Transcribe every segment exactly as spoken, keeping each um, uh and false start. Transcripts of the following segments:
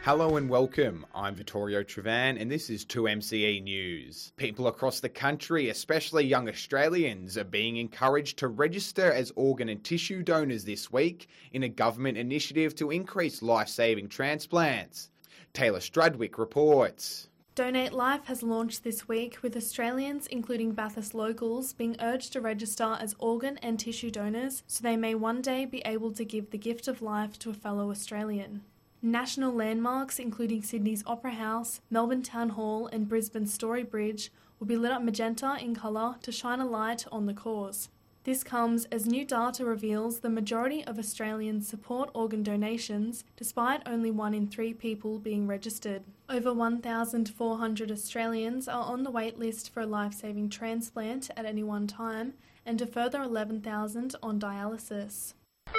Hello and welcome. I'm Vittorio Trevan and this is two M C E News. People across the country, especially young Australians, are being encouraged to register as organ and tissue donors this week in a government initiative to increase life-saving transplants. Taylor Strudwick reports. Donate Life has launched this week with Australians, including Bathurst locals, being urged to register as organ and tissue donors so they may one day be able to give the gift of life to a fellow Australian. National landmarks, including Sydney's Opera House, Melbourne Town Hall and Brisbane's Story Bridge, will be lit up magenta in colour to shine a light on the cause. This comes as new data reveals the majority of Australians support organ donations, despite only one in three people being registered. Over one thousand four hundred Australians are on the wait list for a life-saving transplant at any one time, and a further eleven thousand on dialysis.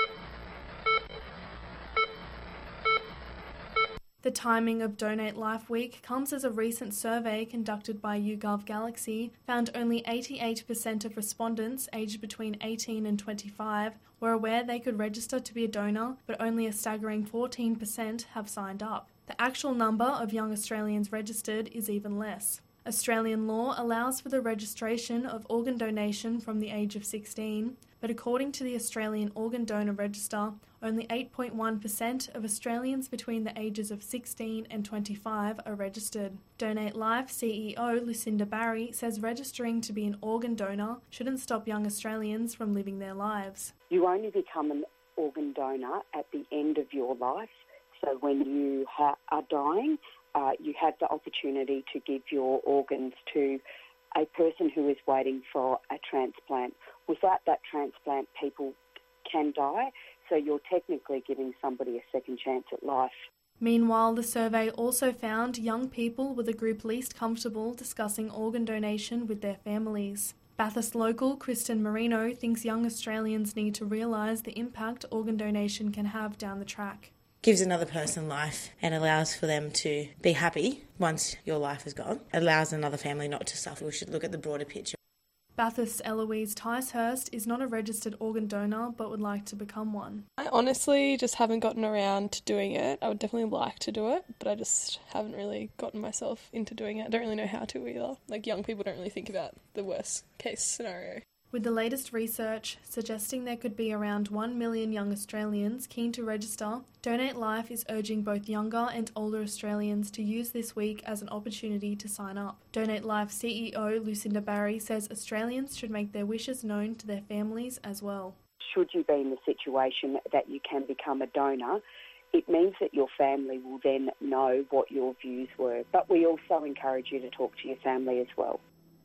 The timing of Donate Life Week comes as a recent survey conducted by YouGov Galaxy found only eighty-eight percent of respondents aged between eighteen and twenty-five were aware they could register to be a donor, but only a staggering fourteen percent have signed up. The actual number of young Australians registered is even less. Australian law allows for the registration of organ donation from the age of sixteen, but according to the Australian Organ Donor Register, only eight point one percent of Australians between the ages of sixteen and twenty-five are registered. Donate Life C E O Lucinda Barry says registering to be an organ donor shouldn't stop young Australians from living their lives. You only become an organ donor at the end of your life, so when you ha- are dying, uh, you have the opportunity to give your organs to a person who is waiting for a transplant. Without that transplant, people can die, so you're technically giving somebody a second chance at life. Meanwhile, the survey also found young people were the group least comfortable discussing organ donation with their families. Bathurst local Kristen Marino thinks young Australians need to realise the impact organ donation can have down the track. Gives another person life and allows for them to be happy once your life is gone. It allows another family not to suffer. We should look at the broader picture. Bathurst's Eloise Ticehurst is not a registered organ donor but would like to become one. I honestly just haven't gotten around to doing it. I would definitely like to do it, but I just haven't really gotten myself into doing it. I don't really know how to either. Like, young people don't really think about the worst case scenario. With the latest research suggesting there could be around one million young Australians keen to register, Donate Life is urging both younger and older Australians to use this week as an opportunity to sign up. Donate Life C E O Lucinda Barry says Australians should make their wishes known to their families as well. Should you be in the situation that you can become a donor, it means that your family will then know what your views were. But we also encourage you to talk to your family as well.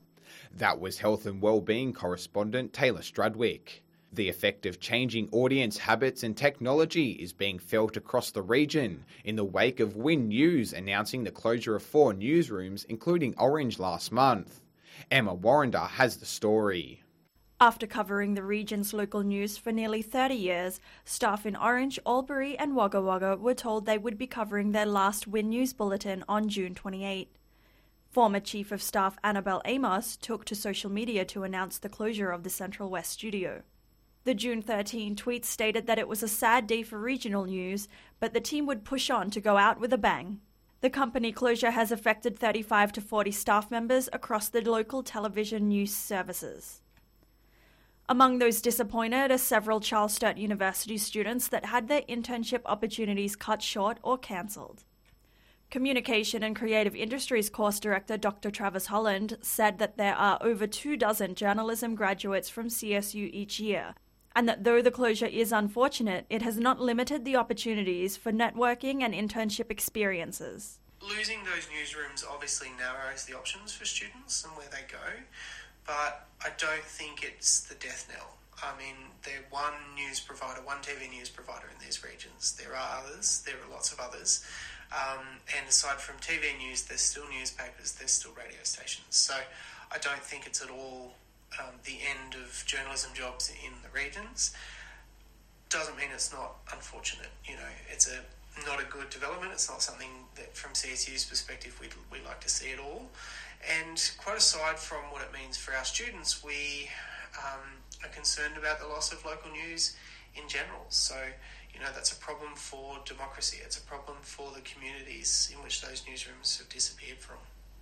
That was health and wellbeing correspondent Taylor Strudwick. The effect of changing audience habits and technology is being felt across the region in the wake of Win News announcing the closure of four newsrooms, including Orange last month. Emma Warrender has the story. After covering the region's local news for nearly thirty years, staff in Orange, Albury and Wagga Wagga were told they would be covering their last Win News bulletin on June twenty-eighth. Former Chief of Staff Annabelle Amos took to social media to announce the closure of the Central West studio. The June thirteenth tweet stated that it was a sad day for regional news, but the team would push on to go out with a bang. The company closure has affected thirty-five to forty staff members across the local television news services. Among those disappointed are several Charles Sturt University students that had their internship opportunities cut short or cancelled. Communication and Creative Industries course director Doctor Travis Holland said that there are over two dozen journalism graduates from C S U each year, and that though the closure is unfortunate, it has not limited the opportunities for networking and internship experiences. Losing those newsrooms obviously narrows the options for students and where they go, but I don't think it's the death knell. I mean, they're one news provider, one T V news provider in these regions. There are others, there are lots of others. Um, and aside from T V news, there's still newspapers, there's still radio stations. So I don't think it's at all um, the end of journalism jobs in the regions. Doesn't mean it's not unfortunate. You know, it's a not a good development. It's not something that from C S U's perspective we'd, we'd like to see at all. And quite aside from what it means for our students, we um, are concerned about the loss of local news in general. So, you know, that's a problem for democracy. It's a problem for the communities in which those newsrooms have disappeared from.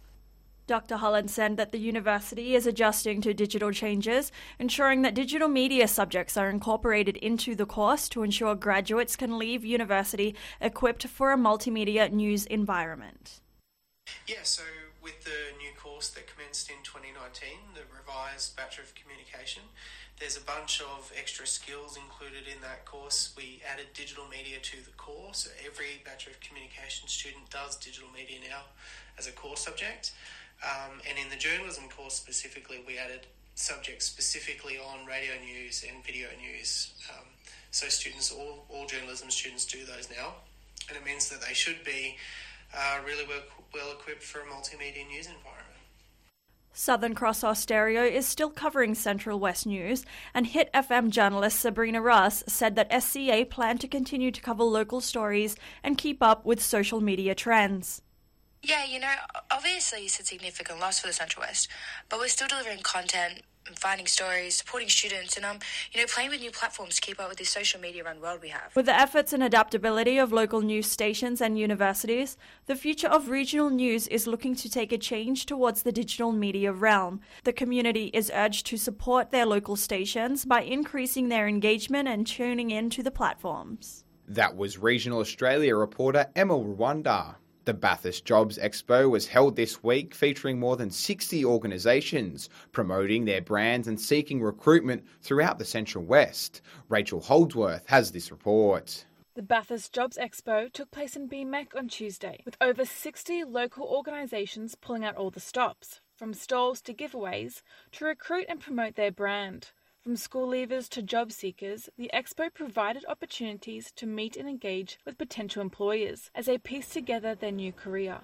Doctor Holland said that the university is adjusting to digital changes, ensuring that digital media subjects are incorporated into the course to ensure graduates can leave university equipped for a multimedia news environment. Yeah, so with the new course that commenced in twenty nineteen, the revised Bachelor of Communication, there's a bunch of extra skills included in that course. We added digital media to the course, so every Bachelor of Communication student does digital media now as a core subject. Um, and in the journalism course specifically, we added subjects specifically on radio news and video news. Um, so students, all, all journalism students do those now. And it means that they should be uh, really well, well equipped for a multimedia news environment. Southern Cross Austereo is still covering Central West News, and Hit F M journalist Sabrina Russ said that S C A plan to continue to cover local stories and keep up with social media trends. Yeah, you know, obviously it's a significant loss for the Central West, but we're still delivering content and finding stories, supporting students, and um, you know, playing with new platforms to keep up with this social media run world we have. With the efforts and adaptability of local news stations and universities, the future of regional news is looking to take a change towards the digital media realm. The community is urged to support their local stations by increasing their engagement and tuning in to the platforms. That was Regional Australia reporter Emma Rwanda. The Bathurst Jobs Expo was held this week, featuring more than sixty organisations promoting their brands and seeking recruitment throughout the Central West. Rachel Holdsworth has this report. The Bathurst Jobs Expo took place in B M E C on Tuesday, with over sixty local organisations pulling out all the stops, from stalls to giveaways, to recruit and promote their brand. From school leavers to job seekers, the expo provided opportunities to meet and engage with potential employers as they piece together their new career.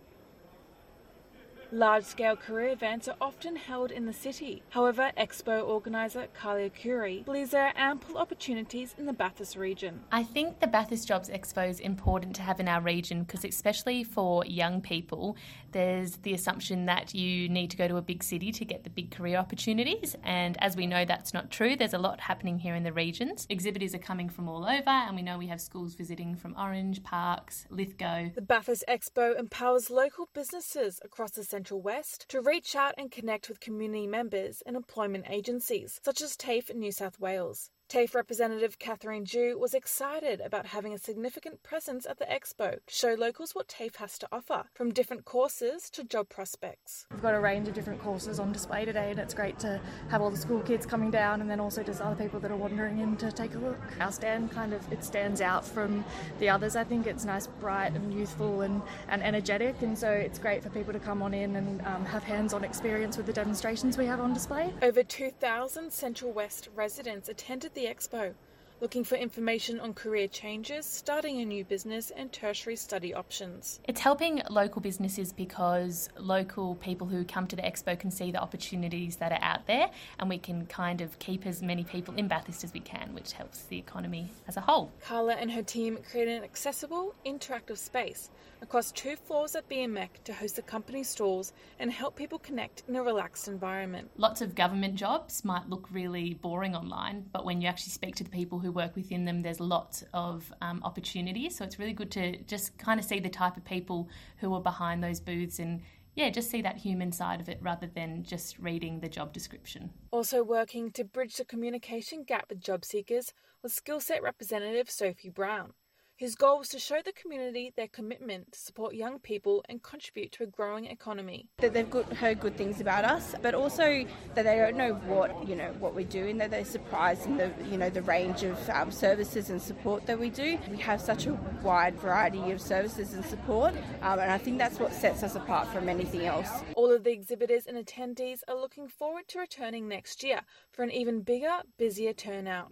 Large-scale career events are often held in the city. However, expo organiser Kalia Curie believes there are ample opportunities in the Bathurst region. I think the Bathurst Jobs Expo is important to have in our region because, especially for young people, there's the assumption that you need to go to a big city to get the big career opportunities, and as we know that's not true. There's a lot happening here in the regions. Exhibitors are coming from all over, and we know we have schools visiting from Orange, Parkes, Lithgow. The Bathurst Expo empowers local businesses across the Central West to reach out and connect with community members and employment agencies, such as TAFE in New South Wales. TAFE representative Catherine Dew was excited about having a significant presence at the expo to show locals what TAFE has to offer, from different courses to job prospects. We've got a range of different courses on display today, and it's great to have all the school kids coming down and then also just other people that are wandering in to take a look. Our stand kind of, it stands out from the others. I think it's nice, bright and youthful and, and energetic, and so it's great for people to come on in and um, have hands-on experience with the demonstrations we have on display. Over two thousand Central West residents attended the the expo, looking for information on career changes, starting a new business and tertiary study options. It's helping local businesses because local people who come to the expo can see the opportunities that are out there, and we can kind of keep as many people in Bathurst as we can, which helps the economy as a whole. Carla and her team created an accessible, interactive space across two floors at B M E C to host the company stalls and help people connect in a relaxed environment. Lots of government jobs might look really boring online, but when you actually speak to the people who work within them, there's lots of um, opportunities. So it's really good to just kind of see the type of people who are behind those booths and yeah, just see that human side of it rather than just reading the job description. Also working to bridge the communication gap with job seekers was Skillset representative Sophie Brown, whose goal was to show the community their commitment to support young people and contribute to a growing economy. That they've good, heard good things about us, but also that they don't know what you know what we do, and that they're surprised in the you know the range of um, services and support that we do. We have such a wide variety of services and support, um, and I think that's what sets us apart from anything else. All of the exhibitors and attendees are looking forward to returning next year for an even bigger, busier turnout.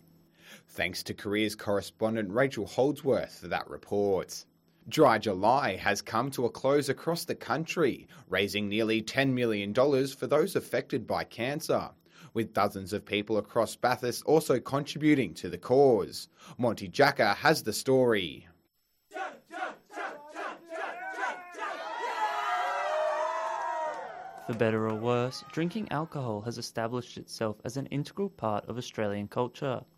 Thanks to careers correspondent Rachel Holdsworth for that report. Dry July has come to a close across the country, raising nearly ten million dollars for those affected by cancer, with dozens of people across Bathurst also contributing to the cause. Monty Jacker has the story. For better or worse, drinking alcohol has established itself as an integral part of Australian culture.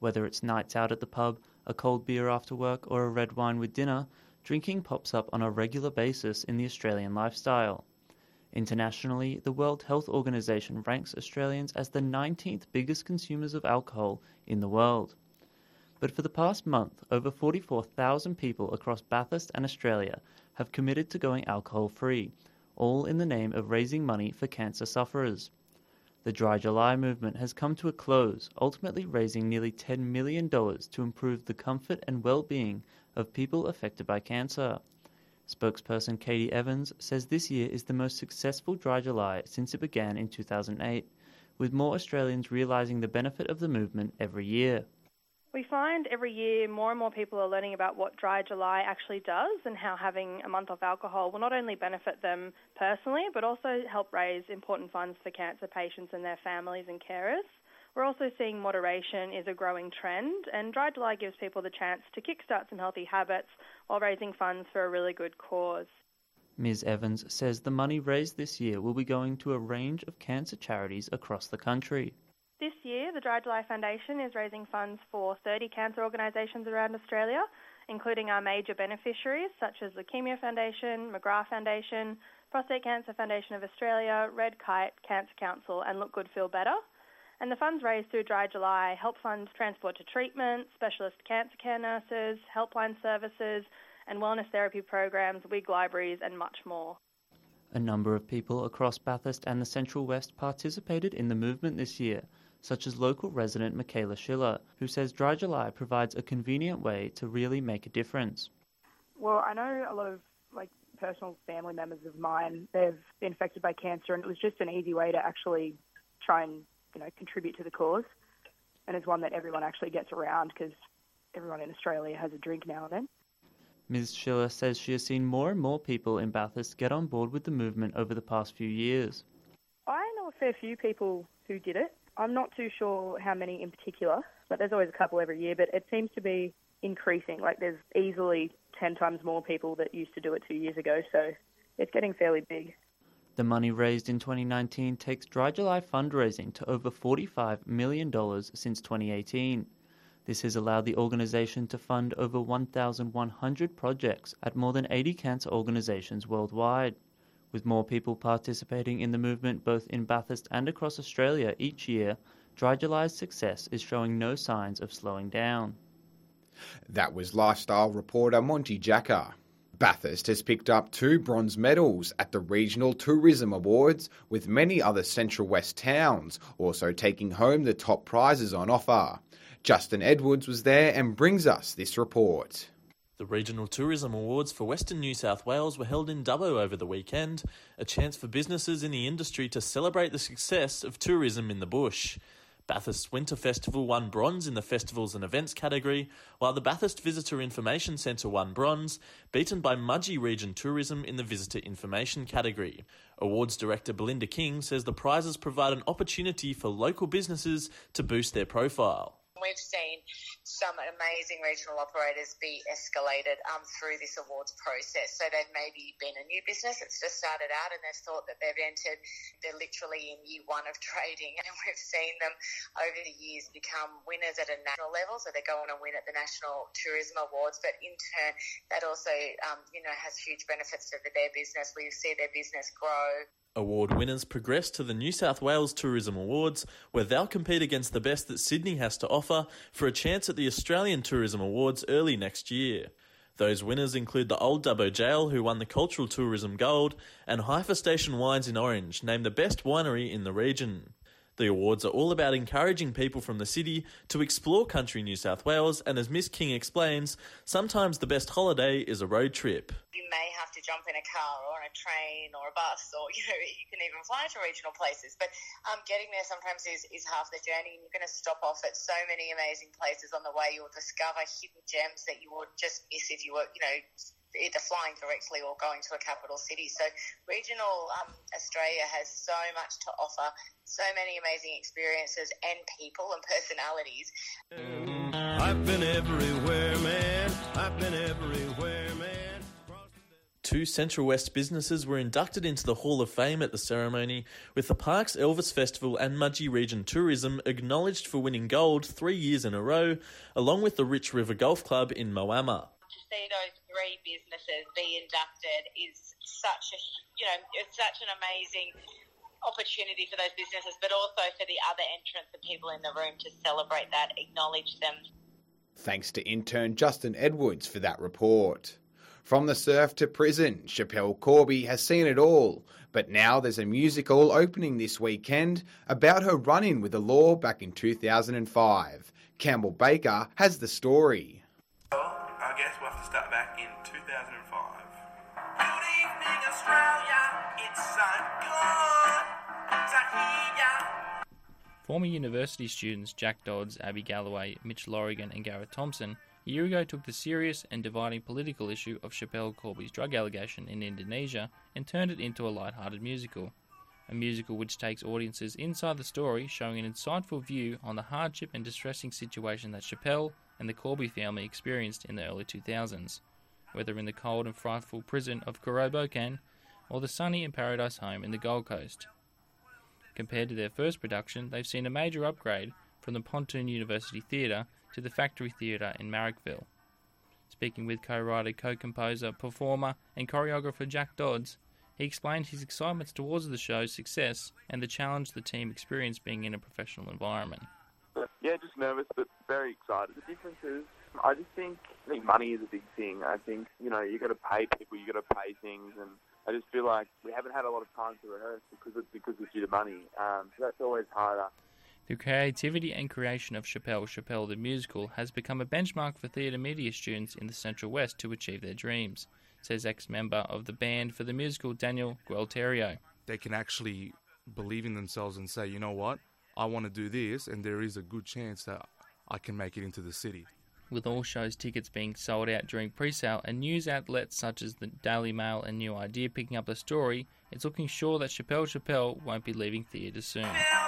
Whether it's nights out at the pub, a cold beer after work, or a red wine with dinner, drinking pops up on a regular basis in the Australian lifestyle. Internationally, the World Health Organization ranks Australians as the nineteenth biggest consumers of alcohol in the world. But for the past month, over forty-four thousand people across Bathurst and Australia have committed to going alcohol-free, all in the name of raising money for cancer sufferers. The Dry July movement has come to a close, ultimately raising nearly ten million dollars to improve the comfort and well-being of people affected by cancer. Spokesperson Katie Evans says this year is the most successful Dry July since it began in two thousand eight, with more Australians realising the benefit of the movement every year. We find every year more and more people are learning about what Dry July actually does and how having a month off alcohol will not only benefit them personally, but also help raise important funds for cancer patients and their families and carers. We're also seeing moderation is a growing trend, and Dry July gives people the chance to kickstart some healthy habits while raising funds for a really good cause. Miz Evans says the money raised this year will be going to a range of cancer charities across the country. This year, the Dry July Foundation is raising funds for thirty cancer organisations around Australia, including our major beneficiaries such as Leukaemia Foundation, McGrath Foundation, Prostate Cancer Foundation of Australia, Red Kite, Cancer Council and Look Good Feel Better. And the funds raised through Dry July help fund transport to treatment, specialist cancer care nurses, helpline services and wellness therapy programs, wig libraries and much more. A number of people across Bathurst and the Central West participated in the movement this year, such as local resident Michaela Schiller, who says Dry July provides a convenient way to really make a difference. Well, I know a lot of like personal family members of mine, they've been affected by cancer, and it was just an easy way to actually try and, you know, contribute to the cause. And it's one that everyone actually gets around because everyone in Australia has a drink now and then. Miz Schiller says she has seen more and more people in Bathurst get on board with the movement over the past few years. I know a fair few people who did it. I'm not too sure how many in particular, but there's always a couple every year, but it seems to be increasing. Like there's easily ten times more people that used to do it two years ago, so it's getting fairly big. The money raised in twenty nineteen takes Dry July fundraising to over forty-five million dollars since twenty eighteen. This has allowed the organisation to fund over one thousand one hundred projects at more than eighty cancer organisations worldwide. With more people participating in the movement both in Bathurst and across Australia each year, Dry July's success is showing no signs of slowing down. That was lifestyle reporter Monty Jacker. Bathurst has picked up two bronze medals at the Regional Tourism Awards, with many other Central West towns also taking home the top prizes on offer. Justin Edwards was there and brings us this report. The Regional Tourism Awards for Western New South Wales were held in Dubbo over the weekend, a chance for businesses in the industry to celebrate the success of tourism in the bush. Bathurst Winter Festival won bronze in the Festivals and Events category, while the Bathurst Visitor Information Centre won bronze, beaten by Mudgee Region Tourism in the Visitor Information category. Awards Director Belinda King says the prizes provide an opportunity for local businesses to boost their profile. We've seen some amazing regional operators be escalated um, through this awards process. So they've maybe been a new business that's just started out and they've thought that they've entered, they're literally in year one of trading, and we've seen them over the years become winners at a national level. So they go on and win at the National Tourism Awards, but in turn that also um, you know, has huge benefits to their business. We see their business grow. Award winners progress to the New South Wales Tourism Awards, where they'll compete against the best that Sydney has to offer for a chance at the Australian Tourism Awards early next year. Those winners include the Old Dubbo Jail, who won the Cultural Tourism Gold, and Haifa Station Wines in Orange, named the best winery in the region. The awards are all about encouraging people from the city to explore country New South Wales, and as Miss King explains, sometimes the best holiday is a road trip. You may have to jump in a car or on a train or a bus, or you know, you can even fly to regional places, but um, getting there sometimes is, is half the journey, and you're going to stop off at so many amazing places on the way. You'll discover hidden gems that you would just miss if you were, you know, either flying directly or going to a capital city. So regional um, Australia has so much to offer, so many amazing experiences and people and personalities. I've been everywhere, man. I've been everywhere, man. two Central West businesses were inducted into the Hall of Fame at the ceremony, with the Parks Elvis Festival and Mudgee Region Tourism acknowledged for winning gold three years in a row, along with the Rich River Golf Club in Moama. To see those three businesses be inducted is such a, you know, it's such an amazing opportunity for those businesses, but also for the other entrants and people in the room to celebrate that, acknowledge them. Thanks to intern Justin Edwards for that report. From the surf to prison, Schapelle Corby has seen it all, but now there's a musical opening this weekend about her run-in with the law back in two thousand five. Campbell Baker has the story. I guess we'll have to start back in two thousand five. Good evening, Australia. It's so good to hear ya. Former university students Jack Dodds, Abby Galloway, Mitch Lorigan and Gareth Thompson a year ago took the serious and dividing political issue of Schapelle Corby's drug allegation in Indonesia and turned it into a light-hearted musical. A musical which takes audiences inside the story, showing an insightful view on the hardship and distressing situation that Schapelle and the Corby family experienced in the early two thousands, whether in the cold and frightful prison of Korobokan or the sunny and paradise home in the Gold Coast. Compared to their first production, they've seen a major upgrade from the Pontoon University Theatre to the Factory Theatre in Marrickville. Speaking with co-writer, co-composer, performer and choreographer Jack Dodds, he explained his excitements towards the show's success and the challenge the team experienced being in a professional environment. Yeah, just nervous but very excited. The difference is, I just think, I think money is a big thing. I think, you know, you got to pay people, you got to pay things, and I just feel like we haven't had a lot of time to rehearse because of, because it's due to money. Um, so that's always harder. The creativity and creation of Schapelle, Schapelle the Musical has become a benchmark for theatre media students in the Central West to achieve their dreams, says ex-member of the band for the musical Daniel Gualterio. They can actually believe in themselves and say, you know what, I want to do this, and there is a good chance that I can make it into the city. With all shows' tickets being sold out during pre-sale and news outlets such as the Daily Mail and New Idea picking up the story, it's looking sure that Schapelle Schapelle won't be leaving theatres soon.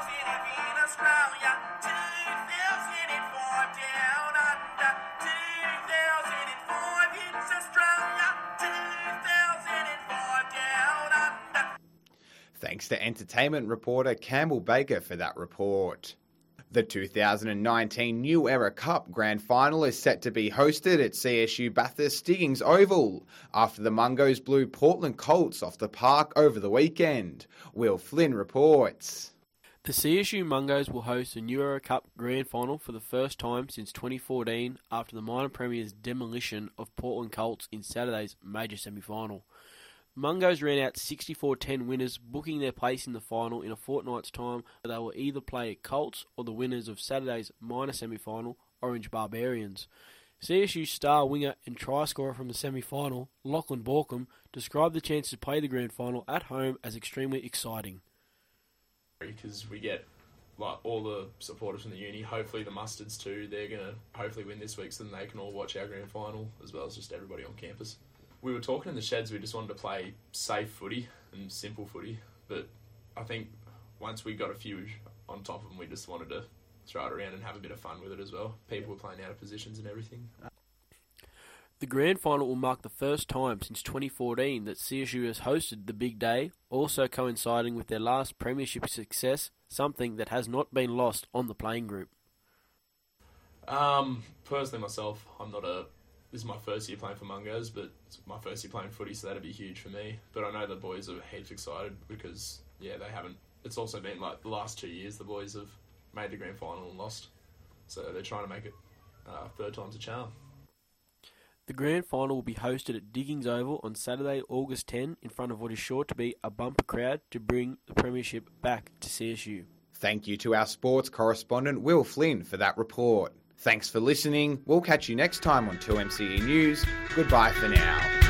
Thanks to entertainment reporter Campbell Baker for that report. The two thousand nineteen New Era Cup Grand Final is set to be hosted at C S U Bathurst Stiggins Oval after the Mungos blew Portland Colts off the park over the weekend. Will Flynn reports. The C S U Mungos will host the New Era Cup Grand Final for the first time since twenty fourteen after the minor premier's demolition of Portland Colts in Saturday's major semi-final. Mungos ran out sixty-four ten winners, booking their place in the final in a fortnight's time. They will either play Colts or the winners of Saturday's minor semi-final, Orange Barbarians. C S U star winger and try scorer from the semi-final, Lachlan Borkham, described the chance to play the grand final at home as extremely exciting. Because we get like all the supporters from the uni, hopefully the Mustards too, they're going to hopefully win this week so then they can all watch our grand final as well as just everybody on campus. We were talking in the sheds, we just wanted to play safe footy and simple footy, but I think once we got a few on top of them, we just wanted to throw it around and have a bit of fun with it as well. People were playing out of positions and everything. The grand final will mark the first time since twenty fourteen that C S U has hosted the big day, also coinciding with their last premiership success, something that has not been lost on the playing group. Um, personally myself, I'm not a... This is my first year playing for Mungos, but it's my first year playing footy, so that'd be huge for me. But I know the boys are heaps excited because, yeah, they haven't... It's also been like the last two years the boys have made the grand final and lost. So they're trying to make it uh, third time's a charm. The grand final will be hosted at Diggins Oval on Saturday, August tenth, in front of what is sure to be a bumper crowd to bring the premiership back to C S U. Thank you to our sports correspondent Will Flynn for that report. Thanks for listening. We'll catch you next time on two M C E News. Goodbye for now.